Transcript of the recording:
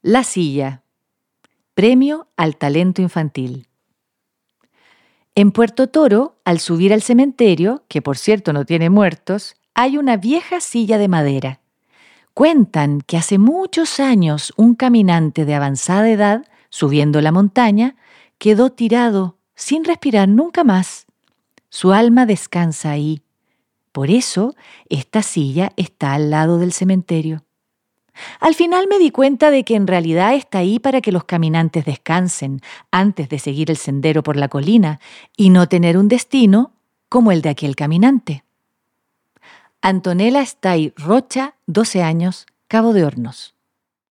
La silla, premio al talento infantil. En Puerto Toro, al subir al cementerio, que por cierto no tiene muertos, hay una vieja silla de madera. Cuentan que hace muchos años un caminante de avanzada edad, subiendo la montaña, quedó tirado, sin respirar nunca más. Su alma descansa ahí. Por eso, esta silla está al lado del cementerio. Al final me di cuenta de que en realidad está ahí para que los caminantes descansen antes de seguir el sendero por la colina y no tener un destino como el de aquel caminante. Antonella Stay Rocha, 12 años, Cabo de Hornos.